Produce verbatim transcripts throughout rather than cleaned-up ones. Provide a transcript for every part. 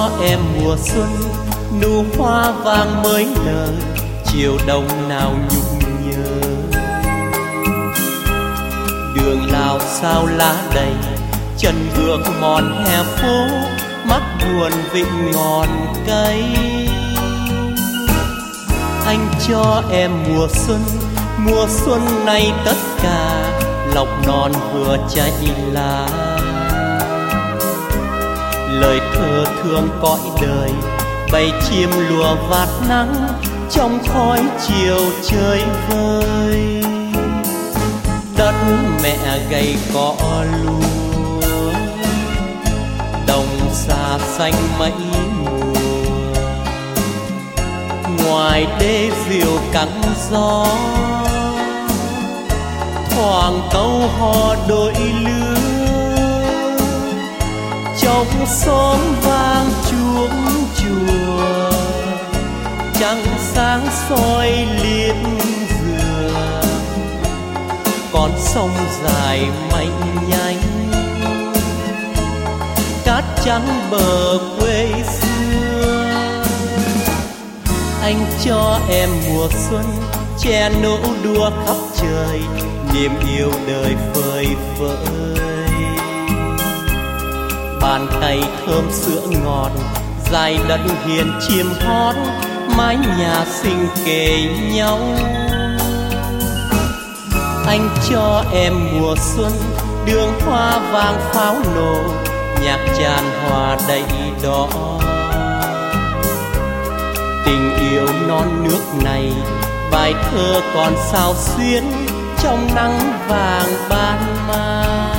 cho em mùa xuân nụ hoa vàng mới nở, chiều đông nào nhung nhớ. Đường lao sao lá đầy, chân bước mòn hè phố, mắt buồn vịnh ngọn cây. Anh cho em mùa xuân, mùa xuân này tất cả lộc non vừa cháy lá. Lời thơ thương cõi đời, bầy chim lùa vạt nắng trong khói chiều chơi vơi. Đất mẹ gầy cỏ lúa, đồng xa xanh mấy mùa. Ngoài đê diều cắn gió, thoảng câu hò đôi lứa. Trong xóm vang chuông chùa, trăng sáng soi liếc dừa. Con sông dài manh nhanh, cát trắng bờ quê xưa. Anh cho em mùa xuân, che nỗ đua khắp trời, niềm yêu đời phơi phới. Bàn tay thơm sữa ngọt, dài đất hiền chim hót, mái nhà xinh kề nhau. Anh cho em mùa xuân, đường hoa vàng pháo nổ, nhạc tràn hòa đầy đó. Tình yêu non nước này, bài thơ còn sao xuyến trong nắng vàng ban mai.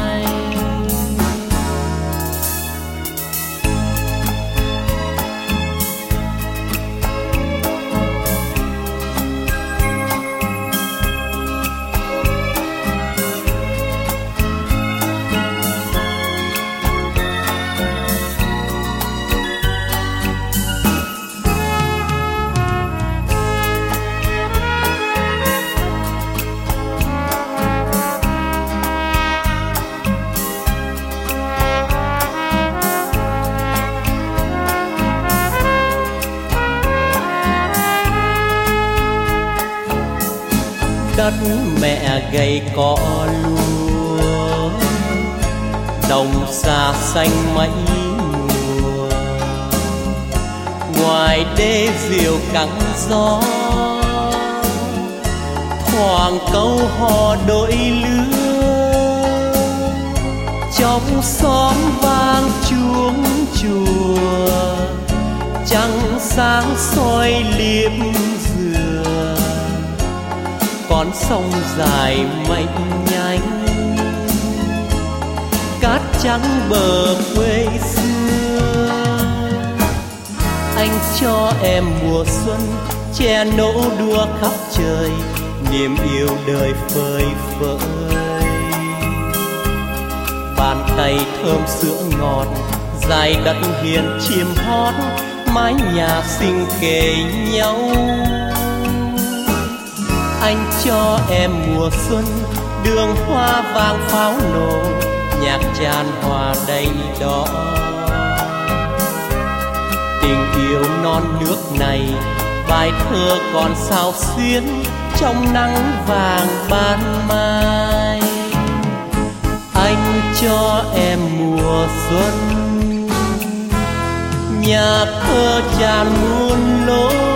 Đất mẹ gầy cỏ lúa, đồng xa xanh mấy mùa. Ngoài đê diều cắn gió, thoảng câu hò đôi lứa. Trong xóm vang chuông chùa, trăng sáng soi liếp dừa. Con sông dài mênh nhanh, cát trắng bờ quê xưa. Anh cho em mùa xuân, che nỗ đua khắp trời, niềm yêu đời phơi phới. Bàn tay thơm sữa ngọt, dài đất hiền chim hót, mái nhà xinh kề nhau. Anh cho em mùa xuân, đường hoa vàng pháo nổ, nhạc tràn hòa đầy đó. Tình yêu non nước này, bài thơ còn sao xuyến trong nắng vàng ban mai. Anh cho em mùa xuân, nhạc thơ tràn muôn lối.